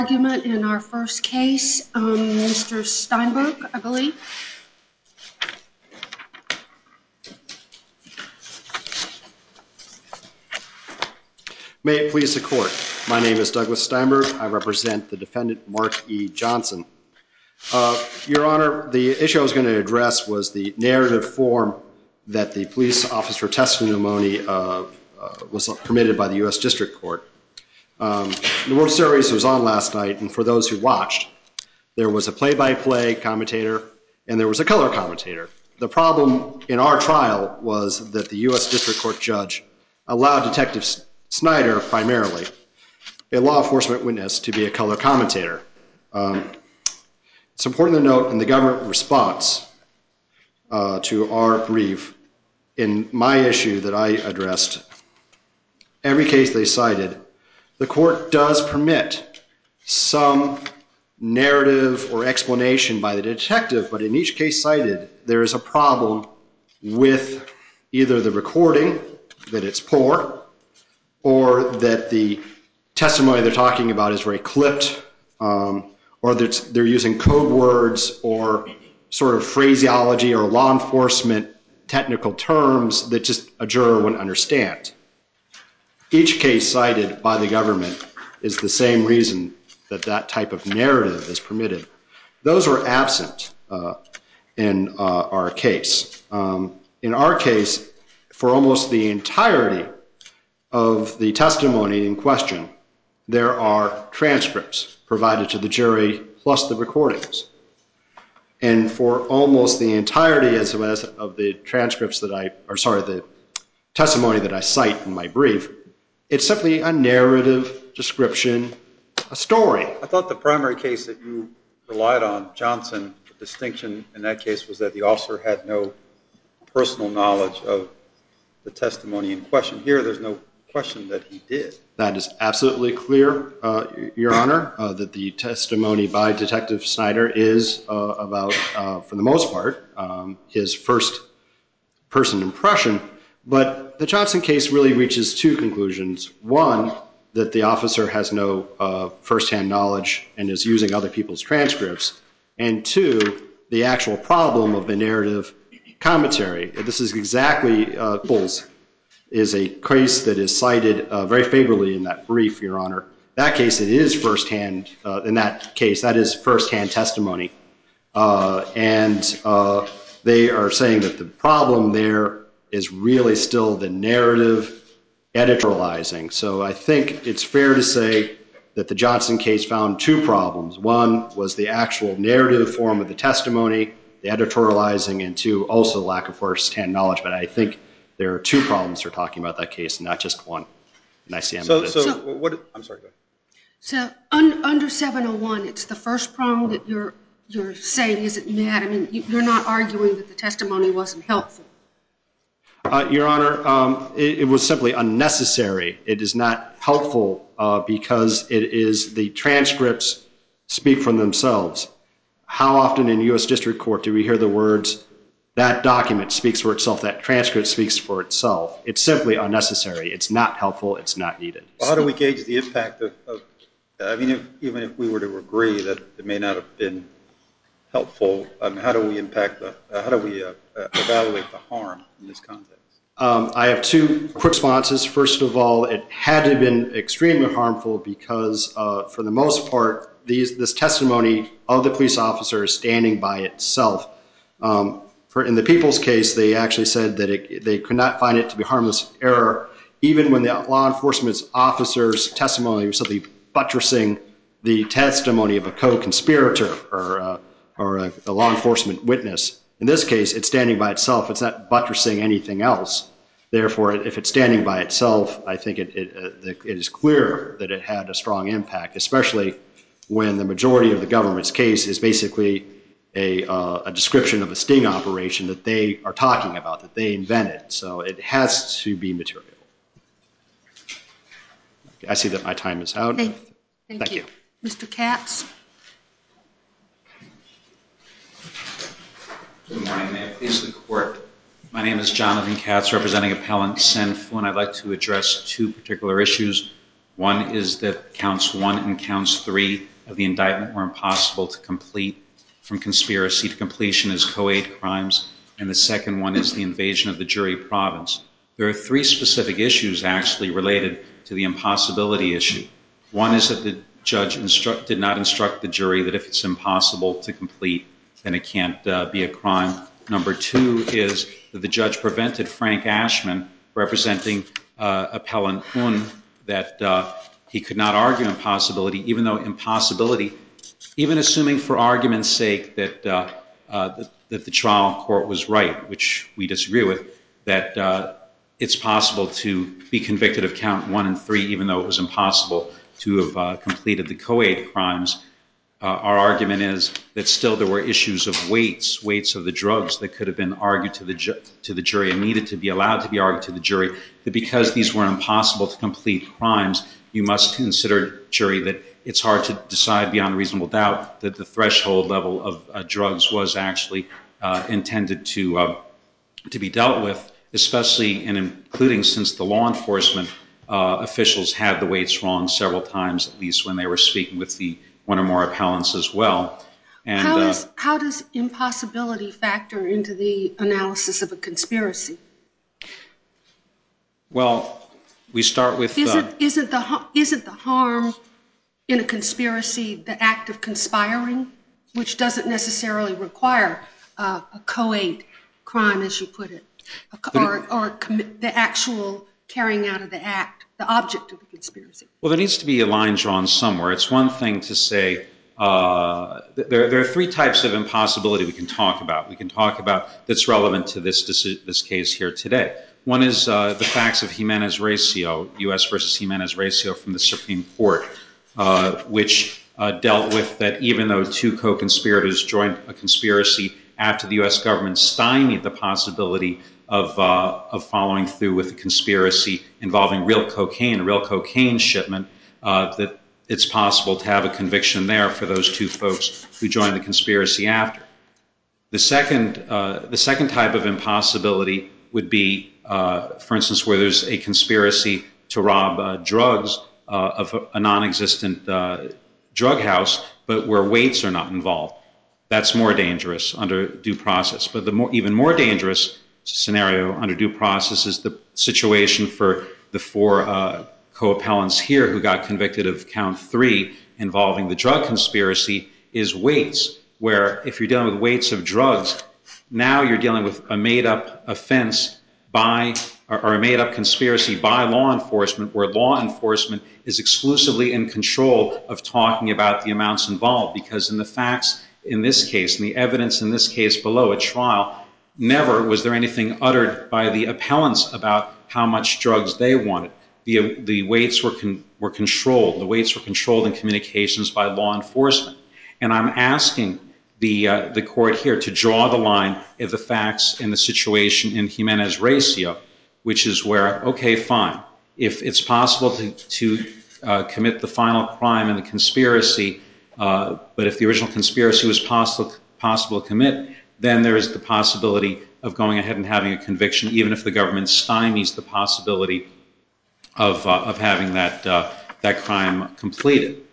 Argument in our first case, Mr. Steinberg, I believe. May it please the court. My name is Douglas Steinberg. I represent the defendant Mark E. Johnson. Your Honor, the issue I was going to address was the narrative form that the police officer testimony was permitted by the U.S. District Court. The World Series was on last night, and for those who watched, there was a play-by-play commentator and there was a color commentator. The problem in our trial was that the U.S. District Court judge allowed Detective Snyder, primarily, a law enforcement witness, to be a color commentator. It's important to note in the government response to our brief, in my issue that I addressed, every case they cited, the court does permit some narrative or explanation by the detective, but in each case cited, there is a problem with either the recording, that it's poor, or that the testimony they're talking about is very clipped, or that they're using code words or sort of phraseology or law enforcement technical terms that just a juror wouldn't understand. Each case cited by the government is the same reason that that type of narrative is permitted. Those are absent in our case. In our case, for almost the entirety of the testimony in question, there are transcripts provided to the jury plus the recordings. And for almost the entirety of the transcripts the testimony that I cite in my brief, it's simply a narrative description, a story. I thought the primary case that you relied on, Johnson, the distinction in that case was that the officer had no personal knowledge of the testimony in question. Here, there's no question that he did. That is absolutely clear, Your Honor, that the testimony by Detective Snyder is about, for the most part, his first person impression. But the Johnson case really reaches two conclusions. One, that the officer has no firsthand knowledge and is using other people's transcripts. And two, the actual problem of the narrative commentary. This is exactly Bulls is a case that is cited very favorably in that brief, Your Honor. That case, it is firsthand. In that case, that is firsthand testimony. And they are saying that the problem there is really still the narrative editorializing. So I think it's fair to say that the Johnson case found two problems. One was the actual narrative form of the testimony, the editorializing, and two, also the lack of firsthand knowledge. But I think there are two problems they're talking about that case, not just one. And I see I'm I'm sorry, go ahead. So under 701, it's the first prong that you're saying isn't met. I mean, you're not arguing that the testimony wasn't helpful. Your Honor, it was simply unnecessary. It is not helpful because it is the transcripts speak for themselves. How often in U.S. District Court do we hear the words, that document speaks for itself, that transcript speaks for itself? It's simply unnecessary. It's not helpful. It's not needed. Well, how do we gauge the impact of I mean, even if we were to agree that it may not have been helpful, how do we evaluate the harm in this context? I have two quick responses. First of all, it had to have been extremely harmful because, for the most part, this testimony of the police officer is standing by itself. In the People's case, they actually said that they could not find it to be harmless error, even when the law enforcement officer's testimony was simply buttressing the testimony of a co-conspirator or a law enforcement witness. In this case, it's standing by itself. It's not buttressing anything else. Therefore, if it's standing by itself, I think it is clear that it had a strong impact, especially when the majority of the government's case is basically a description of a sting operation that they are talking about, that they invented. So it has to be material. I see that my time is out. Thank you. Mr. Katz. Good morning. May it please the Court. My name is Jonathan Katz, representing Appellant Sen Phuong. I'd like to address two particular issues. One is that counts 1 and counts 3 of the indictment were impossible to complete from conspiracy to completion as co-ed crimes, and the second one is the invasion of the jury province. There are 3 specific issues actually related to the impossibility issue. One is that the judge did not instruct the jury that if it's impossible to complete, then it can't be a crime. Number 2 is that the judge prevented Frank Ashman, representing appellant Un, that he could not argue impossibility, even though impossibility, even assuming for argument's sake that the trial court was right, which we disagree with, that it's possible to be convicted of count 1 and 3, even though it was impossible to have completed the co-ed crimes. Our argument is that still there were issues of weights of the drugs that could have been argued to the jury and needed to be allowed to be argued to the jury, that because these were impossible to complete crimes, you must consider, jury, that it's hard to decide beyond reasonable doubt that the threshold level of drugs was actually intended to be dealt with, especially and including since the law enforcement officials had the weights wrong several times, at least when they were speaking with the one or more appellants as well. And how does impossibility factor into the analysis of a conspiracy? Well, we start with... Isn't the harm in a conspiracy the act of conspiring, which doesn't necessarily require a co-ed crime, as you put it, or the actual carrying out of the act, the object of the conspiracy? Well, there needs to be a line drawn somewhere. It's one thing to say there are 3 types of impossibility we can talk about. We can talk about that's relevant to this case here today. One is the facts of Jimenez-Recio, U.S. versus Jimenez-Recio from the Supreme Court, which dealt with that even though 2 co-conspirators joined a conspiracy after the U.S. government stymied the possibility of following through with a conspiracy involving a real cocaine shipment, that it's possible to have a conviction there for those 2 folks who joined the conspiracy after. The second type of impossibility would be, for instance, where there's a conspiracy to rob drugs of a non-existent drug house, but where weights are not involved. That's more dangerous under due process. But the even more dangerous scenario under due process is the situation for the 4 co-appellants here who got convicted of count 3 involving the drug conspiracy is weights, where if you're dealing with weights of drugs, now you're dealing with a made-up offense or a made-up conspiracy by law enforcement, where law enforcement is exclusively in control of talking about the amounts involved, because in the facts in this case, and the evidence in this case below at trial, never was there anything uttered by the appellants about how much drugs they wanted. The weights were controlled. The weights were controlled in communications by law enforcement. And I'm asking the court here to draw the line of the facts in the situation in Jimenez-Recio, which is where, okay, fine, if it's possible to commit the final crime in the conspiracy, but if the original conspiracy was possible to commit, then there is the possibility of going ahead and having a conviction, even if the government stymies the possibility of having that crime completed.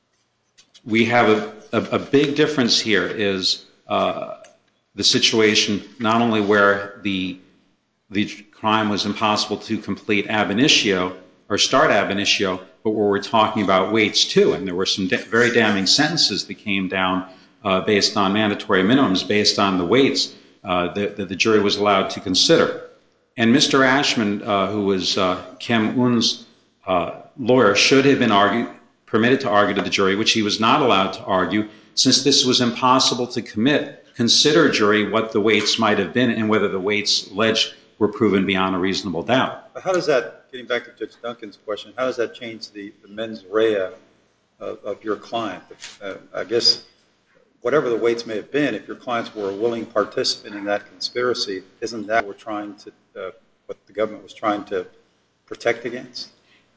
We have a big difference here is the situation not only where the crime was impossible to complete ab initio or start ab initio, but where we're talking about weights too. And there were some very damning sentences that came down based on mandatory minimums, based on the weights that the jury was allowed to consider. And Mr. Ashman, who was Kim Un's lawyer, should have been permitted to argue to the jury, which he was not allowed to argue, since this was impossible to commit. Consider, jury, what the weights might have been and whether the weights alleged were proven beyond a reasonable doubt. How does that, getting back to Judge Duncan's question, how does that change the mens rea of your client? I guess whatever the weights may have been, if your clients were a willing participant in that conspiracy, isn't that what the government was trying to protect against?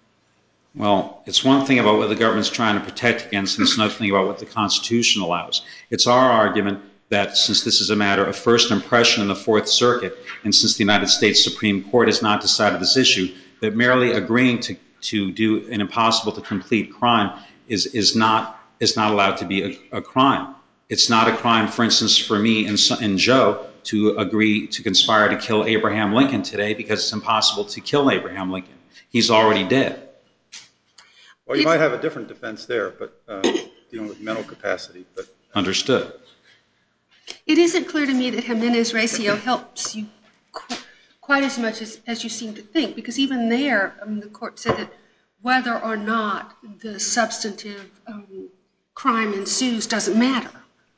Well, it's one thing about what the government's trying to protect against, and it's another thing about what the Constitution allows. It's our argument that since this is a matter of first impression in the Fourth Circuit, and since the United States Supreme Court has not decided this issue, that merely agreeing to do an impossible to complete crime is not allowed to be a crime. It's not a crime, for instance, for me and Joe to agree to conspire to kill Abraham Lincoln today because it's impossible to kill Abraham Lincoln. He's already dead. Well, you might have a different defense there, but dealing with mental capacity. But Understood. It isn't clear to me that Jimenez-Recio helps you quite as much as you seem to think, because even there, the court said that whether or not the substantive crime ensues doesn't matter.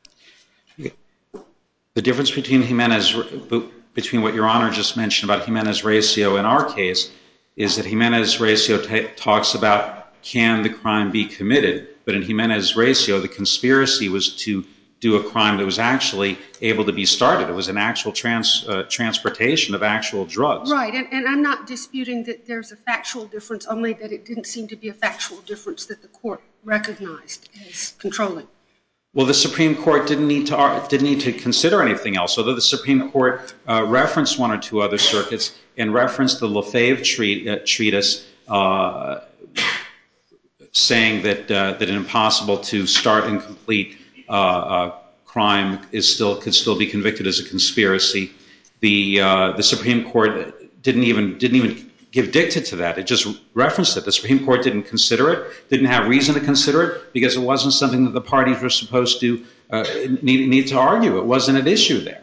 The difference between what Your Honor just mentioned about Jimenez-Recio in our case is that Jimenez-Recio talks about can the crime be committed, but in Jimenez-Recio, the conspiracy was to do a crime that was actually able to be started. It was an actual transportation of actual drugs. Right, and I'm not disputing that there's a factual difference, only that it didn't seem to be a factual difference that the court recognized as controlling. Well, the Supreme Court didn't need to consider anything else, although the Supreme Court referenced one or two other circuits and referenced the Lefebvre treatise saying that an impossible to start and complete crime could still be convicted as a conspiracy. The Supreme Court didn't even give dicta to that. It just referenced it. The Supreme Court didn't consider it, didn't have reason to consider it, because it wasn't something that the parties were supposed to need to argue. It wasn't an issue there.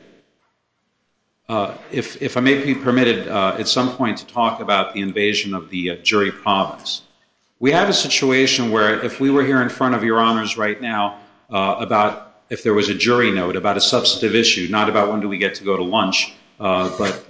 If I may be permitted at some point to talk about the invasion of the jury province. We have a situation where if we were here in front of Your Honors right now about if there was a jury note about a substantive issue, not about when do we get to go to lunch, but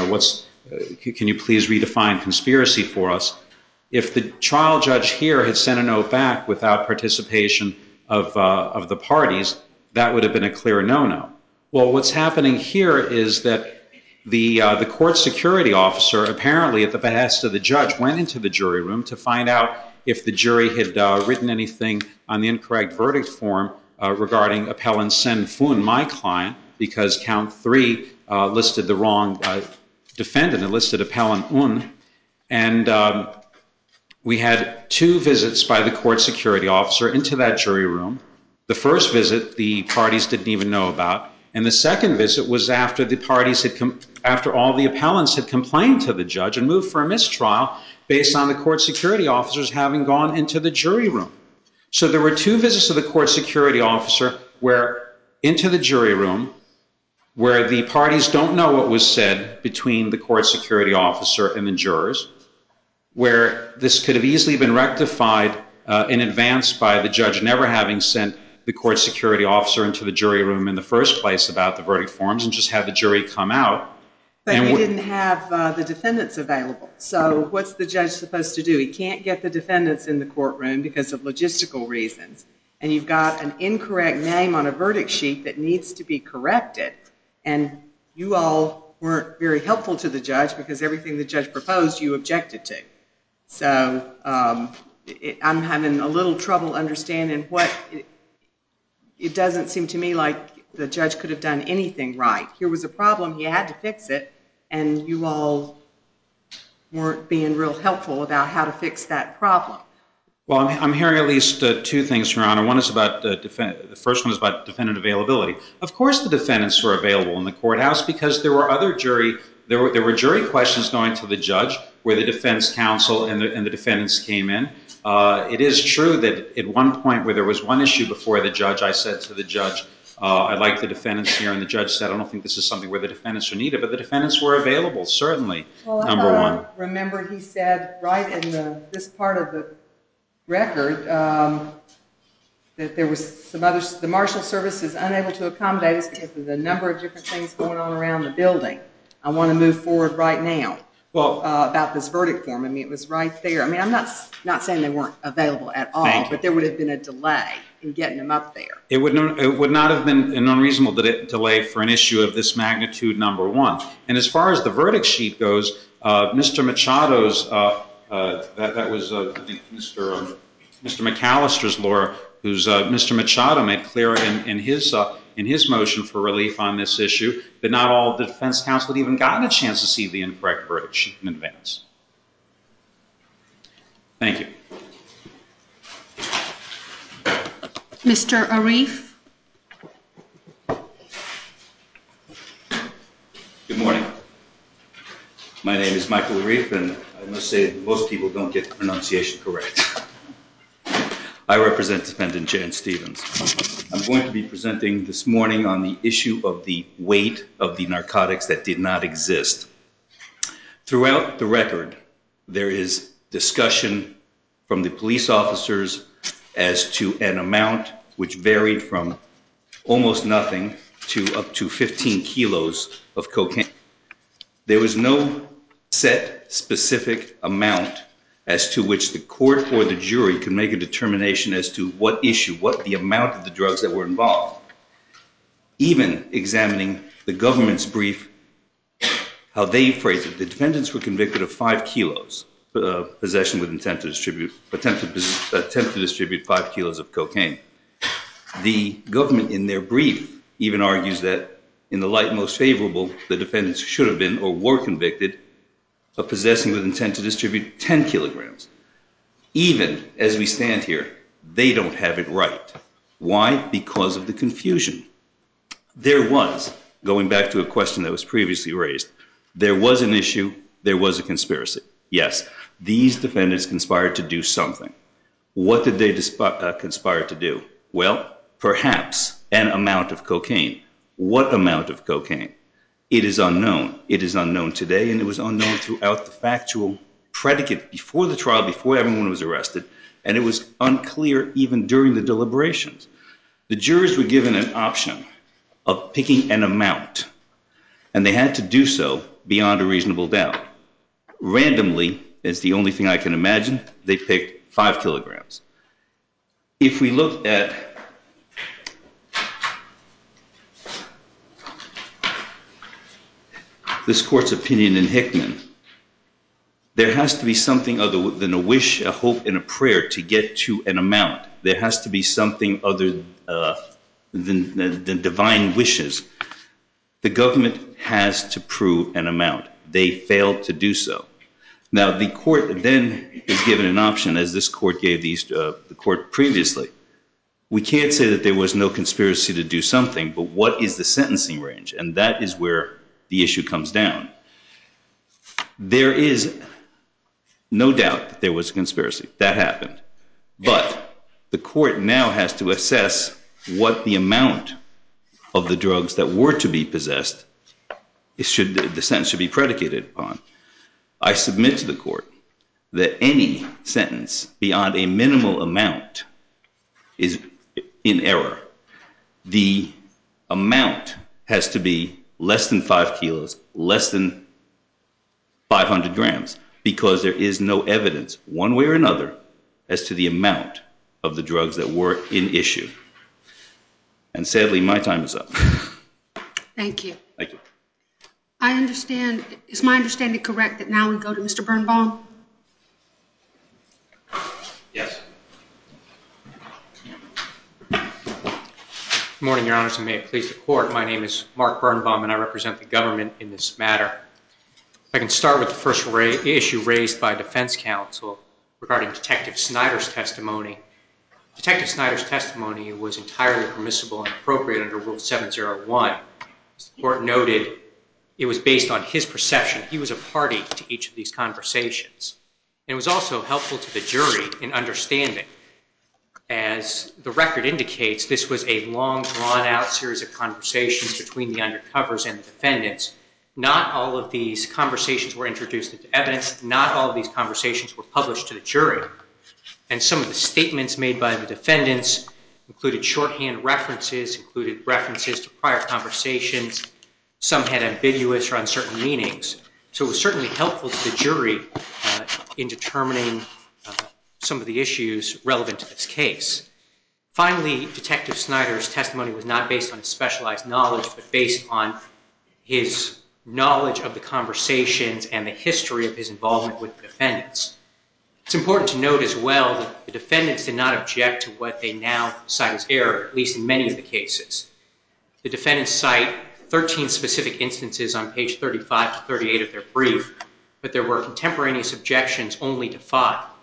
can you please redefine conspiracy for us? If the trial judge here had sent a note back without participation of the parties, that would have been a clear no-no. Well, what's happening here is that the court security officer, apparently at the behest of the judge, went into the jury room to find out if the jury had written anything on the incorrect verdict form regarding appellant Sen Fun, my client, because count 3 listed the wrong defendant. It listed appellant Un. And we had 2 visits by the court security officer into that jury room. The first visit the parties didn't even know about. And the second visit was after after all the appellants had complained to the judge and moved for a mistrial based on the court security officers having gone into the jury room. So there were 2 visits to the court security officer into the jury room where the parties don't know what was said between the court security officer and the jurors, where this could have easily been rectified in advance by the judge never having sent the court security officer into the jury room in the first place about the verdict forms and just had the jury come out. But you didn't have the defendants available. So what's the judge supposed to do? He can't get the defendants in the courtroom because of logistical reasons. And you've got an incorrect name on a verdict sheet that needs to be corrected. And you all weren't very helpful to the judge because everything the judge proposed you objected to. So I'm having a little trouble understanding what it doesn't seem to me like the judge could have done anything right. Here was a problem, he had to fix it, and you all weren't being real helpful about how to fix that problem. Well, I'm hearing at least 2 things, Your Honor. One is about the first one is about defendant availability. Of course, the defendants were available in the courthouse because there were jury questions going to the judge where the defense counsel and the defendants came in. It is true that at one point where there was one issue before the judge, I said to the judge, I'd like the defendants here, and the judge said, I don't think this is something where the defendants are needed, but the defendants were available, certainly, number one. I remember he said right in this part of the record that there was some others, the Marshal Service is unable to accommodate us because of the number of different things going on around the building. I want to move forward right now. Well, about this verdict form. I mean, it was right there. I mean, I'm not saying they weren't available at all, but there would have been a delay in getting them up there. It would not have been an unreasonable delay for an issue of this magnitude, number one. And as far as the verdict sheet goes, Mr. Machado's, that was, I think, Mr. McAllister's lawyer, who's Mr. Machado made clear in his motion for relief on this issue that not all of the defense counsel had even gotten a chance to see the incorrect verdict sheet in advance. Thank you. Mr. Arif? Good morning. My name is Michael Arif, and I must say that most people don't get the pronunciation correct. I represent defendant Jan Stevens. I'm going to be presenting this morning on the issue of the weight of the narcotics that did not exist. Throughout the record, there is discussion from the police officers as to an amount which varied from almost nothing to up to 15 kilos of cocaine. There was no set specific amount as to which the court or the jury could make a determination as to what the amount of the drugs that were involved. Even examining the government's brief, how they phrased it, the defendants were convicted of 5 kilos, possession with intent to distribute, attempt to distribute 5 kilos of cocaine. The government in their brief even argues that in the light most favorable, the defendants should have been or were convicted of possessing with intent to distribute 10 kilograms. Even as we stand here, they don't have it right. Why? Because of the confusion. There was, going back to a question that was previously raised, there was an issue, there was a conspiracy. Yes, these defendants conspired to do something. What did they conspire to do? Well, perhaps an amount of cocaine. What amount of cocaine? It is unknown. It is unknown today, and it was unknown throughout the factual predicate before the trial, before everyone was arrested, and it was unclear even during the deliberations. The jurors were given an option of picking an amount, and they had to do so beyond a reasonable doubt. Randomly, it's the only thing I can imagine, they picked 5 kilograms. If we look at this court's opinion in Hickman, there has to be something other than a wish, a hope, and a prayer to get to an amount. There has to be something other than divine wishes. The government has to prove an amount. They failed to do so. Now, the court then is given an option, as this court gave the court previously. We can't say that there was no conspiracy to do something, but what is the sentencing range? And that is where the issue comes down. There is no doubt that there was a conspiracy. That happened. But the court now has to assess what the amount of the drugs that were to be possessed, the sentence should be predicated upon. I submit to the court that any sentence beyond a minimal amount is in error. The amount has to be less than 5 kilos, less than 500 grams, because there is no evidence, one way or another, as to the amount of the drugs that were in issue. And sadly, my time is up. Thank you. Thank you. I understand, is my understanding correct that now we go to Mr. Birnbaum? Yes. Good morning, Your Honors, and may it please the Court. My name is Mark Birnbaum, and I represent the government in this matter. If I can start with the first issue raised by defense counsel regarding Detective Snyder's testimony. Detective Snyder's testimony was entirely permissible and appropriate under Rule 701. As the Court noted, it was based on his perception. He was a party to each of these conversations. And it was also helpful to the jury in understanding. As the record indicates, this was a long, drawn-out series of conversations between the undercovers and the defendants. Not all of these conversations were introduced into evidence. Not all of these conversations were published to the jury. And some of the statements made by the defendants included shorthand references, included references to prior conversations. Some had ambiguous or uncertain meanings. So it was certainly helpful to the jury in determining some of the issues relevant to this case. Finally, Detective Snyder's testimony was not based on his specialized knowledge, but based on his knowledge of the conversations and the history of his involvement with the defendants. It's important to note as well that the defendants did not object to what they now cite as error, at least in many of the cases. The defendants cite 13 specific instances on page 35 to 38 of their brief, but there were contemporaneous objections only to 5.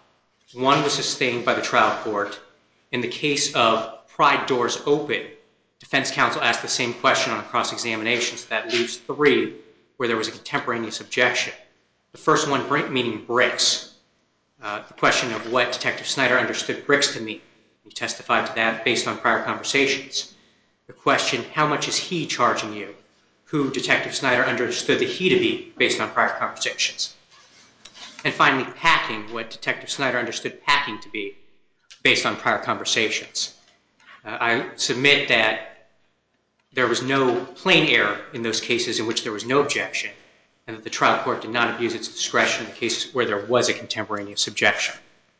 One was sustained by the trial court. In the case of Pride Doors Open, defense counsel asked the same question on a cross-examination, so that leaves 3 where there was a contemporaneous objection. The first one meaning bricks. The question of what Detective Snyder understood bricks to mean. He testified to that based on prior conversations. The question, how much is he charging you? Who Detective Snyder understood the he to be based on prior conversations. And finally, packing, what Detective Snyder understood packing to be based on prior conversations. I submit that there was no plain error in those cases in which there was no objection, and that the trial court did not abuse its discretion in the cases where there was a contemporaneous objection.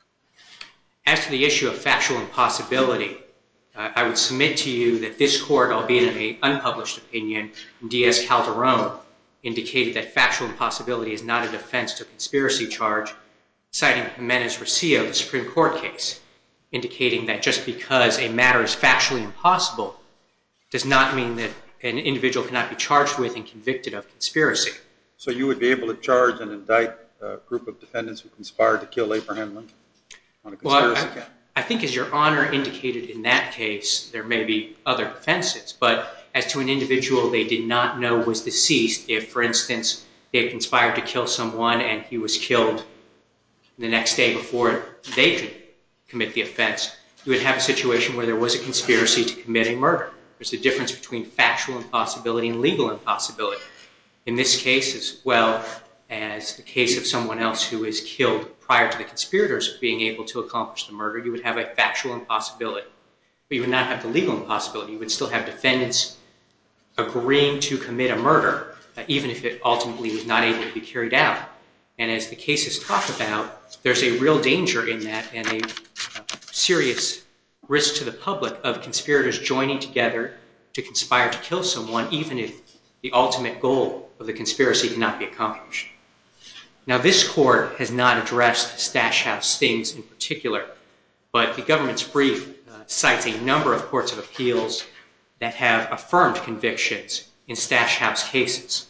As to the issue of factual impossibility, I would submit to you that this court, albeit in an unpublished opinion, Diaz-Calderon, indicated that factual impossibility is not a defense to a conspiracy charge, citing Jimenez-Rosillo, the Supreme Court case, indicating that just because a matter is factually impossible does not mean that an individual cannot be charged with and convicted of conspiracy. So you would be able to charge and indict a group of defendants who conspired to kill Abraham Lincoln on a conspiracy count? I think, as Your Honor indicated in that case, there may be other defenses, but as to an individual they did not know was deceased, if, for instance, they had conspired to kill someone and he was killed the next day before they could commit the offense, you would have a situation where there was a conspiracy to commit a murder. There's a difference between factual impossibility and legal impossibility. In this case, as well as the case of someone else who is killed prior to the conspirators being able to accomplish the murder, you would have a factual impossibility. But you would not have the legal impossibility. You would still have defendants agreeing to commit a murder, even if it ultimately was not able to be carried out. And as the cases talk about, there's a real danger in that and a serious risk to the public of conspirators joining together to conspire to kill someone, even if the ultimate goal of the conspiracy cannot be accomplished. Now, this court has not addressed Stash House stings in particular, but the government's brief cites a number of courts of appeals that have affirmed convictions in Stash House cases.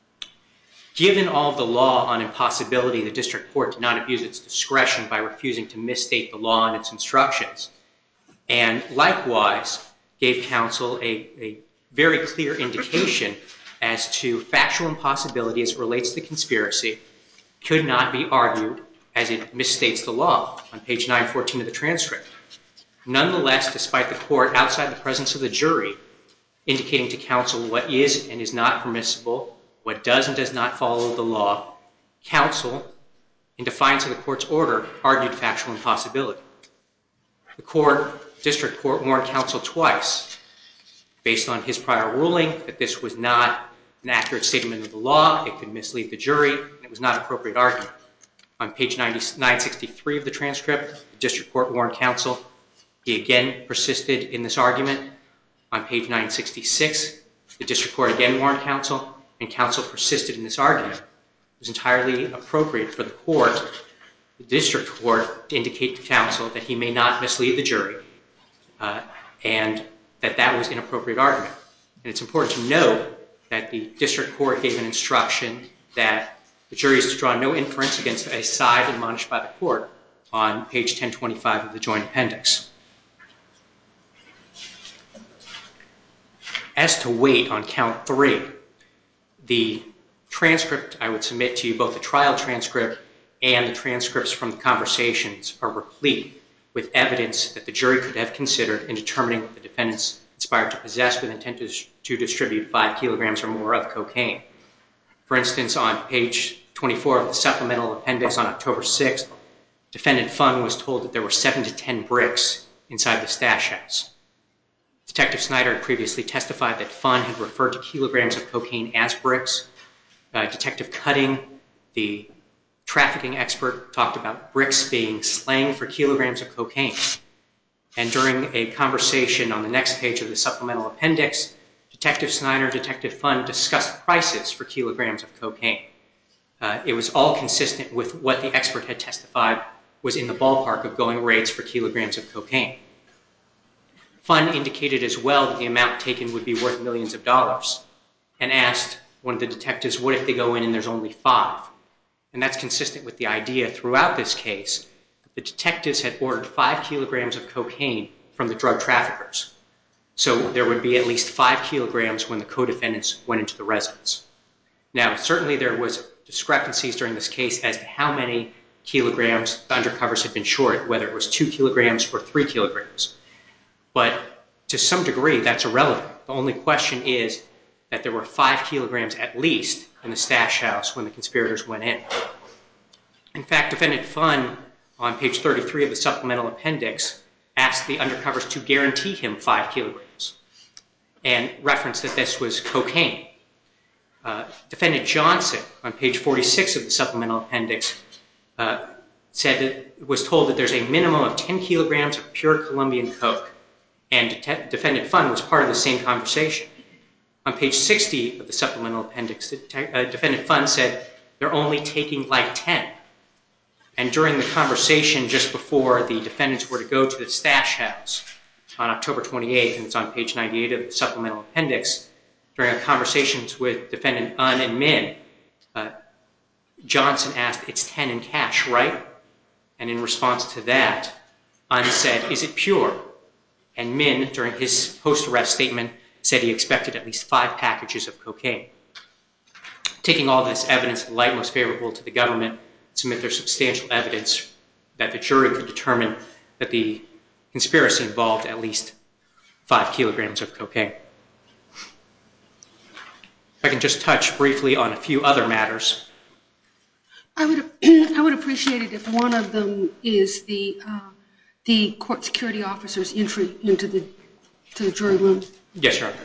Given all of the law on impossibility, the district court did not abuse its discretion by refusing to misstate the law and its instructions, and likewise gave counsel a very clear indication as to factual impossibility as it relates to conspiracy could not be argued as it misstates the law on page 914 of the transcript. Nonetheless, despite the court outside the presence of the jury indicating to counsel what is and is not permissible, what does and does not follow the law, counsel, in defiance of the court's order, argued factual impossibility. The district court warned counsel twice, based on his prior ruling, that this was not an accurate statement of the law, it could mislead the jury, and it was not an appropriate argument. On page 963 of the transcript, the district court warned counsel. He again persisted in this argument. On page 966, the district court again warned counsel, and counsel persisted in this argument. It was entirely appropriate for the district court, to indicate to counsel that he may not mislead the jury, and that was inappropriate argument. And it's important to note that the district court gave an instruction that the jury is to draw no inference against a side admonished by the court on page 1025 of the joint appendix. As to weight on count 3, the transcript I would submit to you, both the trial transcript and the transcripts from the conversations, are replete with evidence that the jury could have considered in determining that the defendants conspired to possess with intent to distribute 5 kilograms or more of cocaine. For instance, on page 24 of the supplemental appendix on October 6th, defendant Fun was told that there were 7 to 10 bricks inside the stash house. Detective Snyder had previously testified that Fun had referred to kilograms of cocaine as bricks. Detective Cutting, the trafficking expert, talked about bricks being slang for kilograms of cocaine. And during a conversation on the next page of the supplemental appendix, Detective Snyder and Detective Fun discussed prices for kilograms of cocaine. It was all consistent with what the expert had testified was in the ballpark of going rates for kilograms of cocaine. Fun indicated as well that the amount taken would be worth millions of dollars, and asked one of the detectives, what if they go in and there's only 5? And that's consistent with the idea throughout this case that the detectives had ordered 5 kilograms of cocaine from the drug traffickers. So there would be at least 5 kilograms when the co-defendants went into the residence. Now, certainly there was discrepancies during this case as to how many kilograms the undercovers had been short, whether it was 2 kilograms or 3 kilograms. But to some degree, that's irrelevant. The only question is that there were 5 kilograms at least in the stash house when the conspirators went in. In fact, Defendant Fun, on page 33 of the supplemental appendix, asked the undercovers to guarantee him 5 kilograms and referenced that this was cocaine. Defendant Johnson, on page 46 of the supplemental appendix, was told that there's a minimum of 10 kilograms of pure Colombian coke, and Defendant Fun was part of the same conversation. On page 60 of the supplemental appendix, Defendant Fun said they're only taking like 10. And during the conversation just before the defendants were to go to the stash house on October 28th, and it's on page 98 of the supplemental appendix, during conversations with Defendant Un and Min, Johnson asked, "It's 10 in cash, right?" And in response to that, Un said, "Is it pure?" And Min, during his post-arrest statement, said he expected at least 5 packages of cocaine. Taking all this evidence in the light most favorable to the government, submit their substantial evidence that the jury could determine that the conspiracy involved at least 5 kilograms of cocaine. If I can just touch briefly on a few other matters. I would appreciate it if one of them is the court security officer's entry into the jury room. Yes, Your Honor.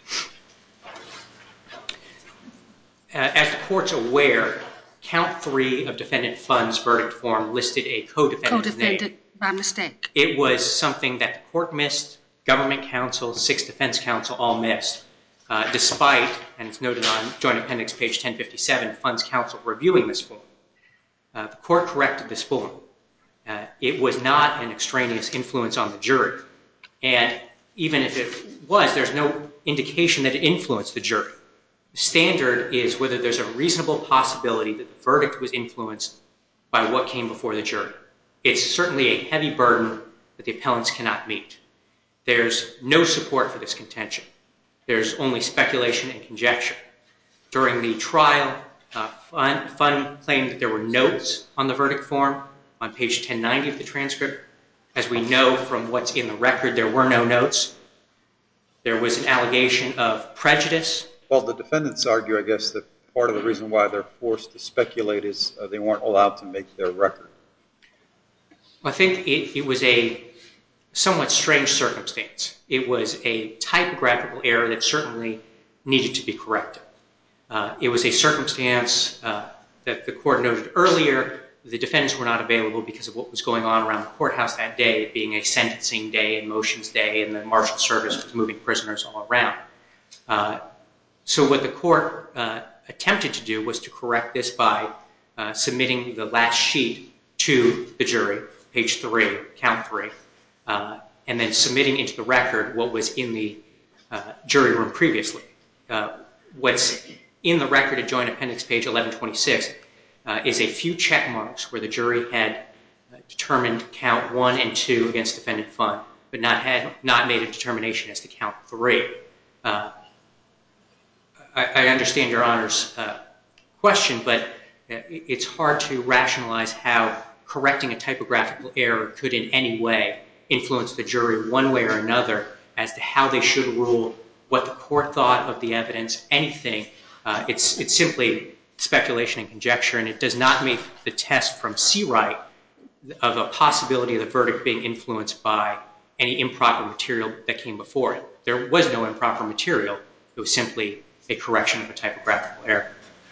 As the court's aware, count 3 of Defendant Fun's verdict form listed a co-defendant's name. Co-defendant by mistake. It was something that the court missed, government counsel, 6 defense counsel all missed. Despite, and it's noted on Joint Appendix page 1057, Fun's counsel reviewing this form. The court corrected this form. It was not an extraneous influence on the jury. And even if it was, there's no indication that it influenced the jury. The standard is whether there's a reasonable possibility that the verdict was influenced by what came before the jury. It's certainly a heavy burden that the appellants cannot meet. There's no support for this contention. There's only speculation and conjecture. During the trial, Fun claimed that there were notes on the verdict form on page 1090 of the transcript. As we know from what's in the record, there were no notes. There was an allegation of prejudice. Well, the defendants argue, I guess, that part of the reason why they're forced to speculate is they weren't allowed to make their record. I think it was a somewhat strange circumstance. It was a typographical error that certainly needed to be corrected. It was a circumstance that the court noted earlier. The defendants were not available because of what was going on around the courthouse that day, it being a sentencing day and motions day, and the marshal service was moving prisoners all around. So what the court attempted to do was to correct this by submitting the last sheet to the jury, page 3, count 3, and then submitting into the record what was in the jury room previously. What's in the record at Joint Appendix page 1126 is a few check marks where the jury had determined count 1 and 2 against Defendant Fun, but not made a determination as to count 3. I understand Your Honor's question, but it's hard to rationalize how correcting a typographical error could in any way influence the jury one way or another as to how they should rule, what the court thought of the evidence, anything. It's simply speculation and conjecture, and it does not make the test from C-Right of a possibility of the verdict being influenced by any improper material that came before it. There was no improper material. It was simply a correction of a typographical error.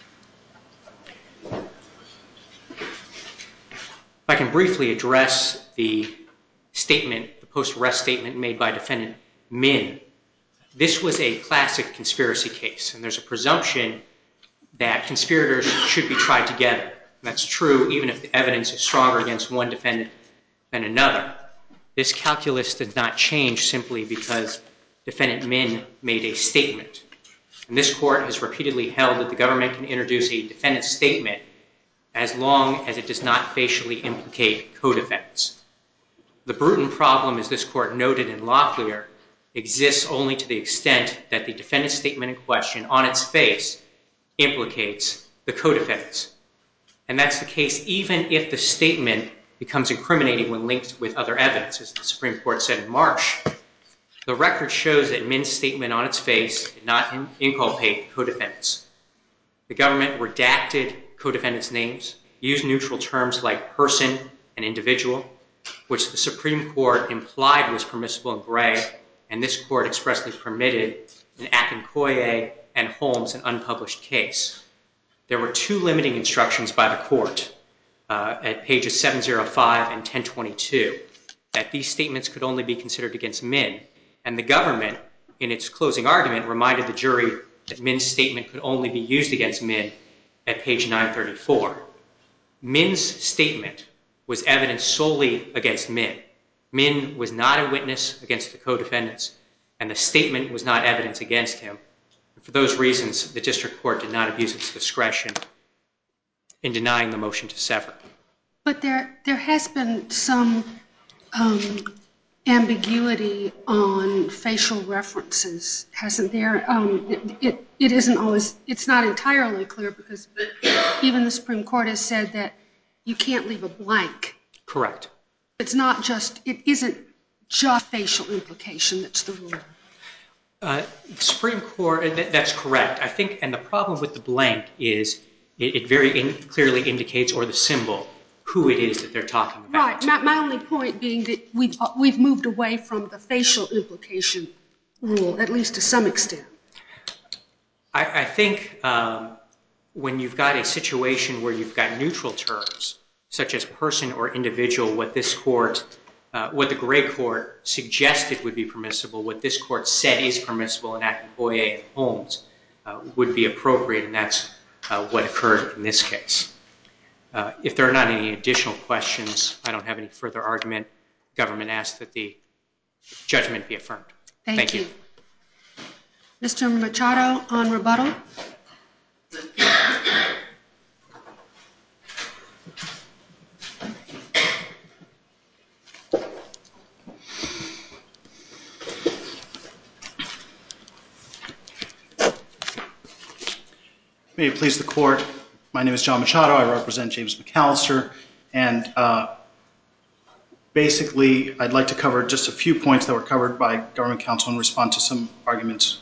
If I can briefly address the statement, the post-arrest statement made by Defendant Min. This was a classic conspiracy case, and there's a presumption that conspirators should be tried together. That's true even if the evidence is stronger against one defendant than another. This calculus did not change simply because Defendant Min made a statement. And this court has repeatedly held that the government can introduce a defendant's statement as long as it does not facially implicate co-defendants. The Bruton problem, as this court noted in Locklear, exists only to the extent that the defendant's statement in question on its face implicates the co-defendants. And that's the case even if the statement becomes incriminating when linked with other evidence, as the Supreme Court said in Marsh. The record shows that Min's statement on its face did not inculpate co-defendants. The government redacted co-defendants' names, used neutral terms like person and individual, which the Supreme Court implied was permissible in Gray, and this court expressly permitted in Akinkoye and Holmes, an unpublished case. There were two limiting instructions by the court at pages 705 and 1022 that these statements could only be considered against Min, and the government, in its closing argument, reminded the jury that Min's statement could only be used against Min at page 934. Min's statement was evidence solely against Min. Min was not a witness against the co-defendants, and the statement was not evidence against him. And for those reasons, the district court did not abuse its discretion in denying the motion to sever. But there has been some ambiguity on facial references, hasn't there? It isn't always, it's not entirely clear because even the Supreme Court has said that you can't leave a blank. Correct. It's not just, it isn't just facial implication that's the rule. The Supreme Court, that's correct. I think, and the problem with the blank is it very clearly indicates, or the symbol, who it is that they're talking about. Right. My only point being that we've moved away from the facial implication rule, at least to some extent. I think when you've got a situation where you've got neutral terms, such as person or individual, what this court, what the Gray Court suggested would be permissible, what this court said is permissible in Akinkoye and Holmes would be appropriate, and that's what occurred in this case. If there are not any additional questions, I don't have any further argument. Government asks that the judgment be affirmed. Thank you. Mr. Machado on rebuttal. May it please the court. My name is John Machado. I represent James McAllister. And basically, I'd like to cover just a few points that were covered by government counsel and respond to some arguments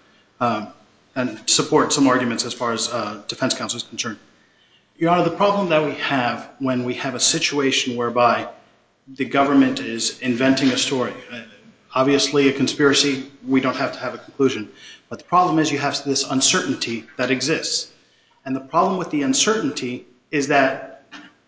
and support some arguments as far as defense counsel is concerned. Your Honor, the problem that we have when we have a situation whereby the government is inventing a story, obviously a conspiracy, we don't have to have a conclusion. But the problem is you have this uncertainty that exists. And the problem with the uncertainty is that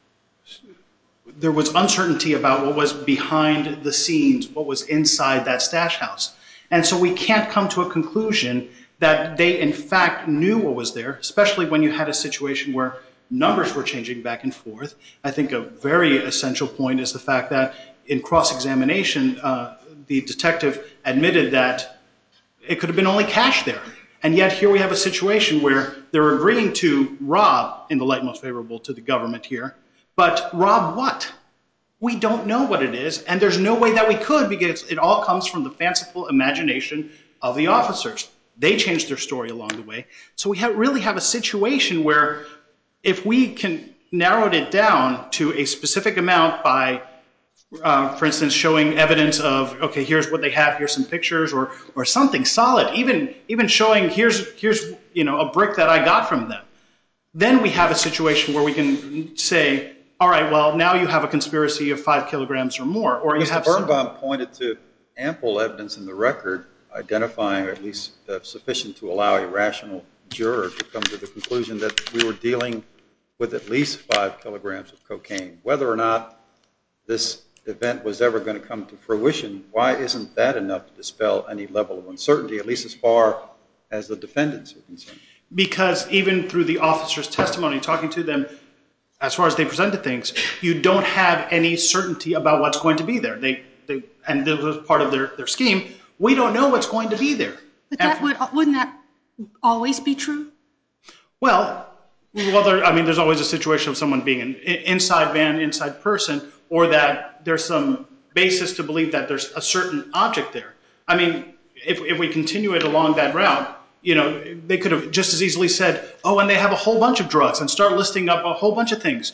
there was uncertainty about what was behind the scenes, what was inside that stash house. And so we can't come to a conclusion that they in fact knew what was there, especially when you had a situation where numbers were changing back and forth. I think a very essential point is the fact that in cross-examination, the detective admitted that it could have been only cash there. And yet here we have a situation where they're agreeing to rob, in the light most favorable to the government here, but rob what? We don't know what it is, and there's no way that we could because it all comes from the fanciful imagination of the officers. They changed their story along the way. So we really have a situation where if we can narrow it down to a specific amount by, for instance, showing evidence of, okay, here's what they have, here's some pictures, or something solid, even showing here's a brick that I got from them, then we have a situation where we can say, all right, well, now you have a conspiracy of 5 kilograms or more. Or you have Birnbaum pointed to ample evidence in the record identifying, or at least sufficient to allow a rational juror to come to the conclusion that we were dealing with at least 5 kilograms of cocaine. Whether or not this event was ever going to come to fruition, why isn't that enough to dispel any level of uncertainty, at least as far as the defendants are concerned? Because even through the officer's testimony, talking to them, as far as they presented things, you don't have any certainty about what's going to be there. And this was part of their scheme. We don't know what's going to be there. But wouldn't that always be true? Well, Well, there's always a situation of someone being an inside van, inside person, or that there's some basis to believe that there's a certain object there. I mean, if we continue it along that route, they could have just as easily said, oh, and they have a whole bunch of drugs, and start listing up a whole bunch of things.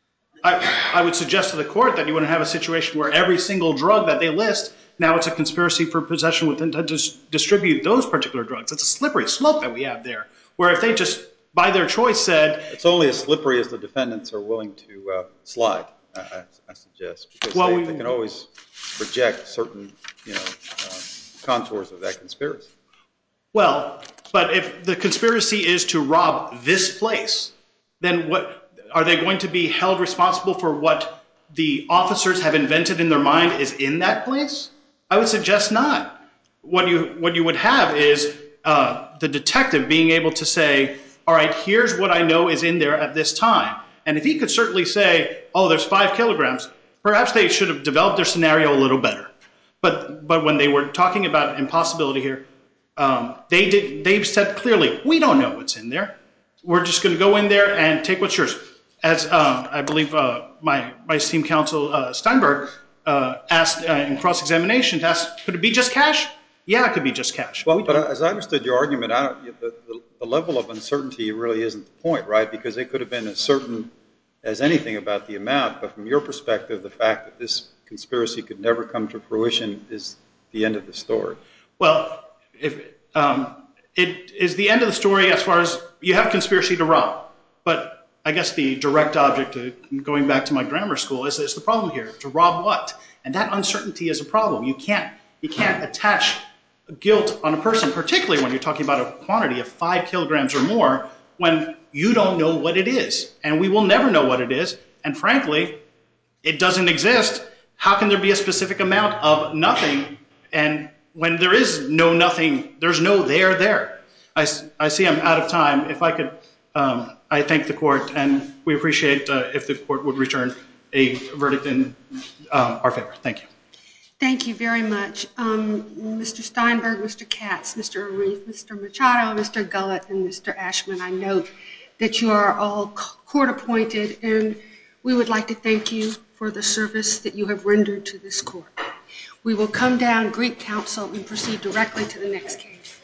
I would suggest to the court that you wouldn't have a situation where every single drug that they list, now it's a conspiracy for possession with intent to distribute those particular drugs. It's a slippery slope that we have there, where if they just, by their choice, said... It's only as slippery as the defendants are willing to slide, I suggest, because they can always project certain contours of that conspiracy. Well, but if the conspiracy is to rob this place, then what are they going to be held responsible for? What the officers have invented in their mind is in that place? I would suggest not. What you would have is the detective being able to say, all right, here's what I know is in there at this time. And if he could certainly say, oh, there's 5 kilograms, perhaps they should have developed their scenario a little better. But when they were talking about impossibility here, they've said clearly, we don't know what's in there. We're just going to go in there and take what's yours. As I believe my esteemed counsel Steinberg asked in cross-examination, could it be just cash? Yeah, it could be just cash. Well, but as I understood your argument, the level of uncertainty really isn't the point, right? Because it could have been as certain as anything about the amount. But from your perspective, the fact that this conspiracy could never come to fruition is the end of the story. Well, it is the end of the story as far as you have conspiracy to rob. But I guess the direct object, going back to my grammar school, is the problem here. To rob what? And that uncertainty is a problem. You can't attach guilt on a person, particularly when you're talking about a quantity of 5 kilograms or more, when you don't know what it is. And we will never know what it is. And frankly, it doesn't exist. How can there be a specific amount of nothing? And when there is no nothing, there's no there. I see I'm out of time. If I could, I thank the court, and we appreciate if the court would return a verdict in our favor. Thank you. Thank you very much. Mr. Steinberg, Mr. Katz, Mr. Arif, Mr. Machado, Mr. Gullett, and Mr. Ashman, I note that you are all court-appointed, and we would like to thank you for the service that you have rendered to this court. We will come down, greet counsel, and proceed directly to the next case.